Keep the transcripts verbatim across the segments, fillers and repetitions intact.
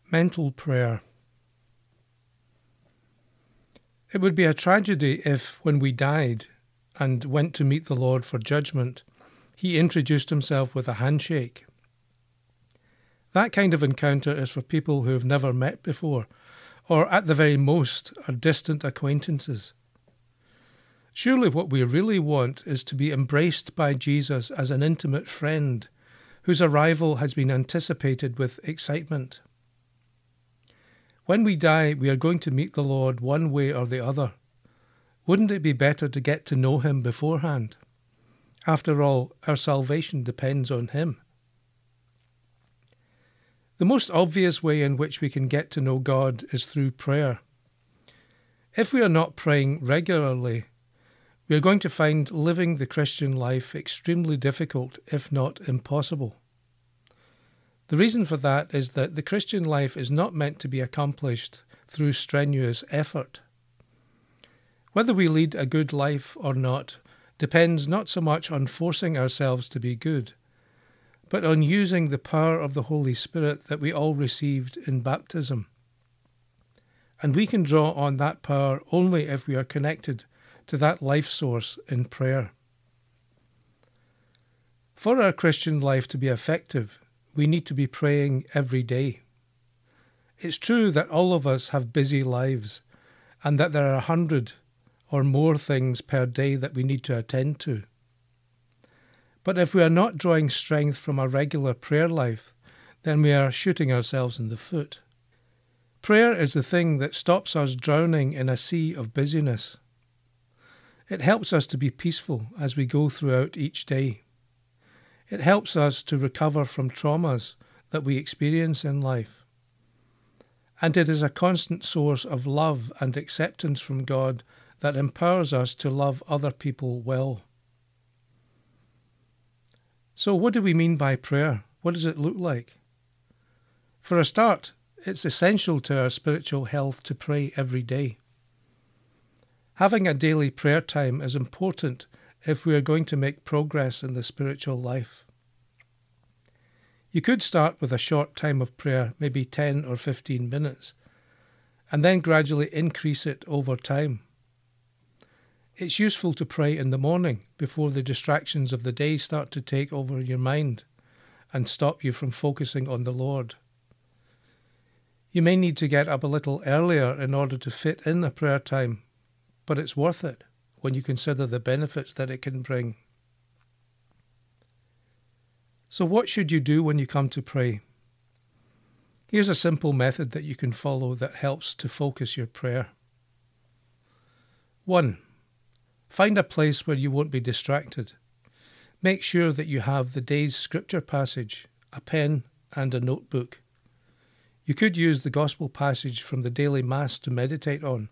Mental prayer. It would be a tragedy if, when we died and went to meet the Lord for judgment, he introduced himself with a handshake. That kind of encounter is for people who have never met before, or at the very most are distant acquaintances. Surely what we really want is to be embraced by Jesus as an intimate friend whose arrival has been anticipated with excitement. When we die, we are going to meet the Lord one way or the other. Wouldn't it be better to get to know him beforehand? After all, our salvation depends on him. The most obvious way in which we can get to know God is through prayer. If we are not praying regularly, we are going to find living the Christian life extremely difficult, if not impossible. The reason for that is that the Christian life is not meant to be accomplished through strenuous effort. Whether we lead a good life or not depends not so much on forcing ourselves to be good, but on using the power of the Holy Spirit that we all received in baptism. And we can draw on that power only if we are connected to that life source in prayer. For our Christian life to be effective, we need to be praying every day. It's true that all of us have busy lives and that there are a hundred or more things per day that we need to attend to. But if we are not drawing strength from a regular prayer life, then we are shooting ourselves in the foot. Prayer is the thing that stops us drowning in a sea of busyness. It helps us to be peaceful as we go throughout each day. It helps us to recover from traumas that we experience in life. And it is a constant source of love and acceptance from God that empowers us to love other people well. So what do we mean by prayer? What does it look like? For a start, it's essential to our spiritual health to pray every day. Having a daily prayer time is important if we are going to make progress in the spiritual life. You could start with a short time of prayer, maybe ten or fifteen minutes, and then gradually increase it over time. It's useful to pray in the morning before the distractions of the day start to take over your mind and stop you from focusing on the Lord. You may need to get up a little earlier in order to fit in a prayer time, but it's worth it when you consider the benefits that it can bring. So what should you do when you come to pray? Here's a simple method that you can follow that helps to focus your prayer. One, find a place where you won't be distracted. Make sure that you have the day's scripture passage, a pen and a notebook. You could use the gospel passage from the daily Mass to meditate on.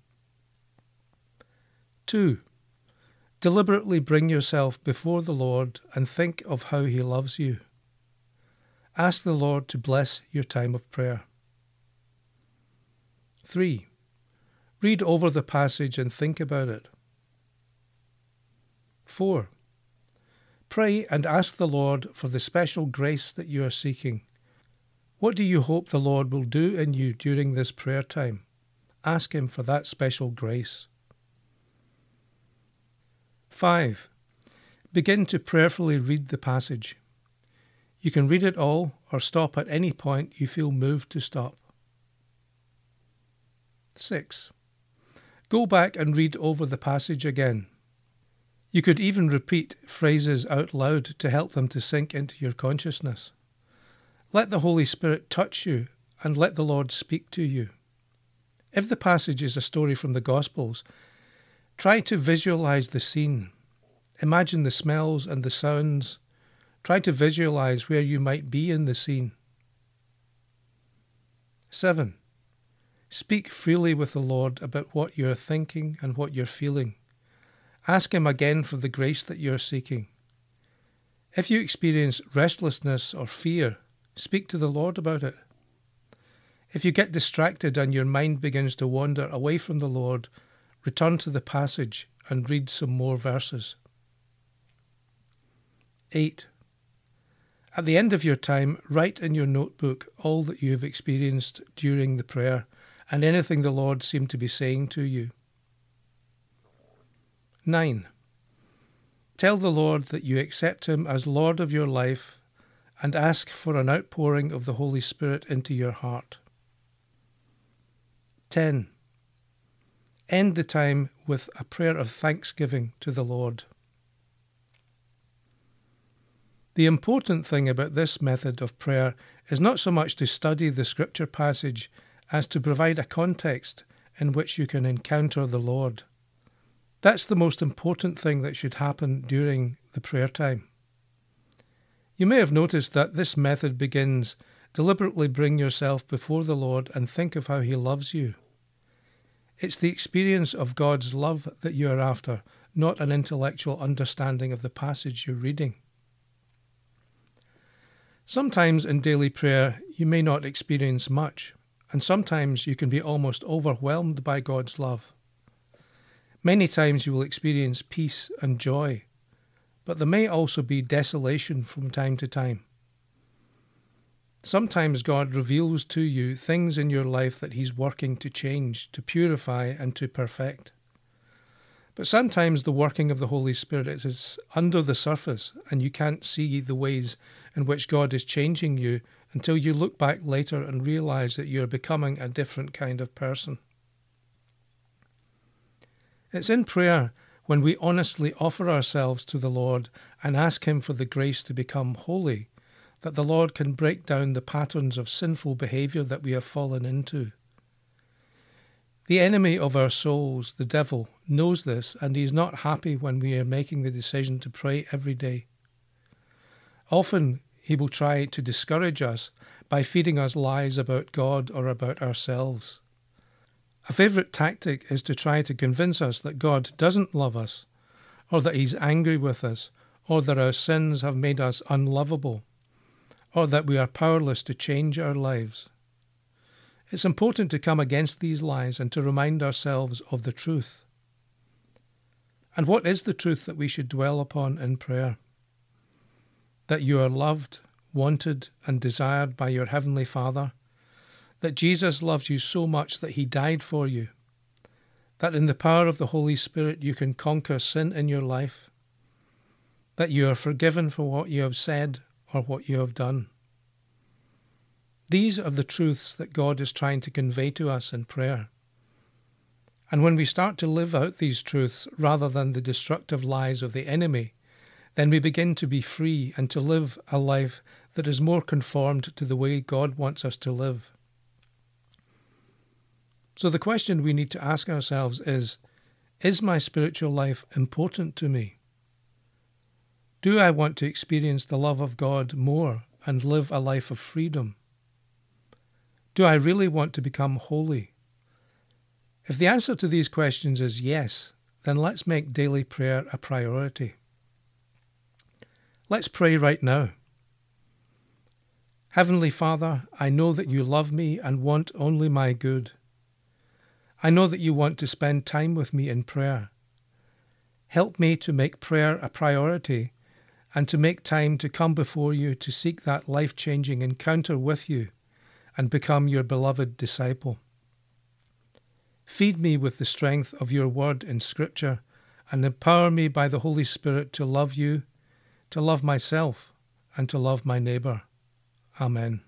Two, deliberately bring yourself before the Lord and think of how he loves you. Ask the Lord to bless your time of prayer. Three, read over the passage and think about it. Four, pray and ask the Lord for the special grace that you are seeking. What do you hope the Lord will do in you during this prayer time? Ask him for that special grace. Five, begin to prayerfully read the passage. You can read it all or stop at any point you feel moved to stop. Six, go back and read over the passage again. You could even repeat phrases out loud to help them to sink into your consciousness. Let the Holy Spirit touch you and let the Lord speak to you. If the passage is a story from the Gospels, try to visualize the scene. Imagine the smells and the sounds. Try to visualize where you might be in the scene. Seven, speak freely with the Lord about what you're thinking and what you're feeling. Ask him again for the grace that you're seeking. If you experience restlessness or fear, speak to the Lord about it. If you get distracted and your mind begins to wander away from the Lord, return to the passage and read some more verses. Eight, At the end of your time, write in your notebook all that you have experienced during the prayer and anything the Lord seemed to be saying to you. nine. Tell the Lord that you accept him as Lord of your life and ask for an outpouring of the Holy Spirit into your heart. ten. End the time with a prayer of thanksgiving to the Lord. The important thing about this method of prayer is not so much to study the scripture passage as to provide a context in which you can encounter the Lord. That's the most important thing that should happen during the prayer time. You may have noticed that this method begins, deliberately bring yourself before the Lord and think of how he loves you. It's the experience of God's love that you are after, not an intellectual understanding of the passage you're reading. Sometimes in daily prayer you may not experience much, and sometimes you can be almost overwhelmed by God's love. Many times you will experience peace and joy, but there may also be desolation from time to time. Sometimes God reveals to you things in your life that he's working to change, to purify and to perfect. But sometimes the working of the Holy Spirit is under the surface and you can't see the ways in which God is changing you until you look back later and realize that you're becoming a different kind of person. It's in prayer when we honestly offer ourselves to the Lord and ask him for the grace to become holy, that the Lord can break down the patterns of sinful behaviour that we have fallen into. The enemy of our souls, the devil, knows this, and he is not happy when we are making the decision to pray every day. Often he will try to discourage us by feeding us lies about God or about ourselves. A favourite tactic is to try to convince us that God doesn't love us, or that he's angry with us, or that our sins have made us unlovable, or that we are powerless to change our lives. It's important to come against these lies and to remind ourselves of the truth. And what is the truth that we should dwell upon in prayer? That you are loved, wanted, and desired by your Heavenly Father, that Jesus loves you so much that he died for you, that in the power of the Holy Spirit you can conquer sin in your life, that you are forgiven for what you have said or what you have done. These are the truths that God is trying to convey to us in prayer. And when we start to live out these truths rather than the destructive lies of the enemy, then we begin to be free and to live a life that is more conformed to the way God wants us to live. So the question we need to ask ourselves is, is my spiritual life important to me? Do I want to experience the love of God more and live a life of freedom? Do I really want to become holy? If the answer to these questions is yes, then let's make daily prayer a priority. Let's pray right now. Heavenly Father, I know that you love me and want only my good. I know that you want to spend time with me in prayer. Help me to make prayer a priority and to make time to come before you to seek that life-changing encounter with you and become your beloved disciple. Feed me with the strength of your word in Scripture and empower me by the Holy Spirit to love you, to love myself, and to love my neighbour. Amen.